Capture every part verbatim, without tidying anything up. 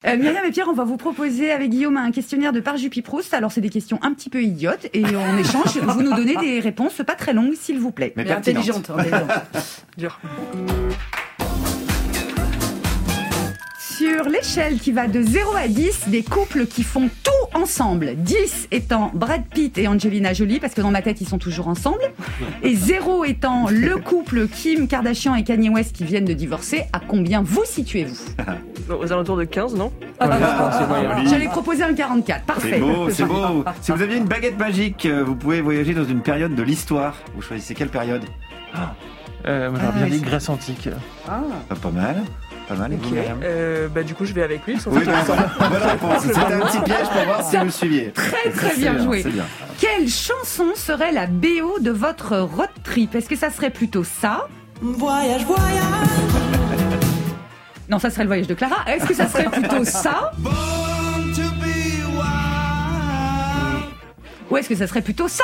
Euh, Myriam et Pierre, on va vous proposer avec Guillaume un questionnaire de Parjupy-Proust. Alors, c'est des questions un petit peu idiotes et en échange, vous nous donnez des réponses pas très longues, s'il vous plaît. Mais, Mais intelligentes. intelligentes. Dur. Sur l'échelle qui va de zéro à dix, des couples qui font tout ensemble. dix étant Brad Pitt et Angelina Jolie, parce que dans ma tête, ils sont toujours ensemble. Et zéro étant le couple Kim Kardashian et Kanye West qui viennent de divorcer. À combien vous situez-vous ? Aux alentours de quinze, non ? J'allais proposer un quarante-quatre. Parfait. C'est beau, c'est beau. Si vous aviez une baguette magique, vous pouvez voyager dans une période de l'histoire. Vous choisissez quelle période ? ah. euh, Moi, j'aurais ah, bien dit Grèce antique. Ah. Pas, pas mal. Pas mal, okay. euh, bah, du coup, je vais avec lui. Oui, bah, bonne réponse. C'était un petit piège pour voir si vous le suiviez. Très, très bien, bien joué. Bien. Quelle chanson serait la B O de votre road trip ? Est-ce que ça serait plutôt ça ? Voyage, voyage. Non, ça serait le voyage de Clara. Est-ce que ça serait plutôt ça ? Ou est-ce que ça serait plutôt ça ?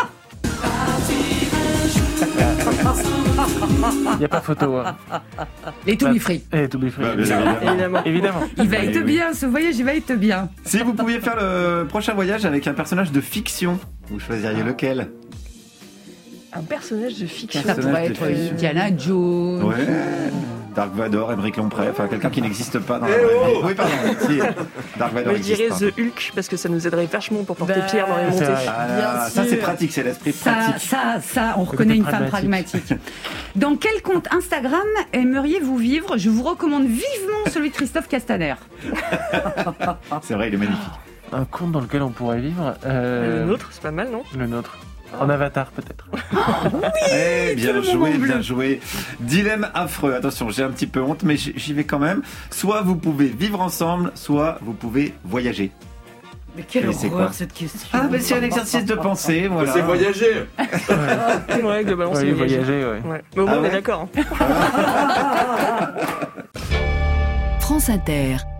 Il n'y a pas photo. Hein. Les To Be Free. Les To Be Free. Bah, évidemment. évidemment. Il va être bien, ce voyage, il va être bien. Si vous pouviez faire le prochain voyage avec un personnage de fiction, vous choisiriez lequel ? Un personnage de fiction. Ça pourrait être Indiana Jones. Ouais. Dark Vador, Émeric Lomprey, enfin quelqu'un qui n'existe pas dans la vraie vie. Oui, pardon. Si, Dark Vador je dirais The Hulk parce que ça nous aiderait vachement pour porter bah, Pierre dans les montées. Ah, ça c'est pratique, c'est l'esprit ça, pratique. Ça, ça, on reconnaît une femme pragmatique. Dans quel compte Instagram aimeriez-vous vivre ? Je vous recommande vivement celui de Christophe Castaner. C'est vrai, il est magnifique. Un compte dans lequel on pourrait vivre. Euh... Le nôtre, c'est pas mal, non ? Le nôtre. En avatar, peut-être. Oui, eh, bien joué, bien joué. Dilemme affreux. Attention, j'ai un petit peu honte, mais j'y vais quand même. Soit vous pouvez vivre ensemble, soit vous pouvez voyager. Mais quelle horreur cette question. Ah, bah c'est un exercice de pensée, voilà. C'est voyager. Ouais, ouais globalement, ouais, c'est voyager. voyager ouais. Ouais. Mais au moins, ah, on ouais. est d'accord. France Inter.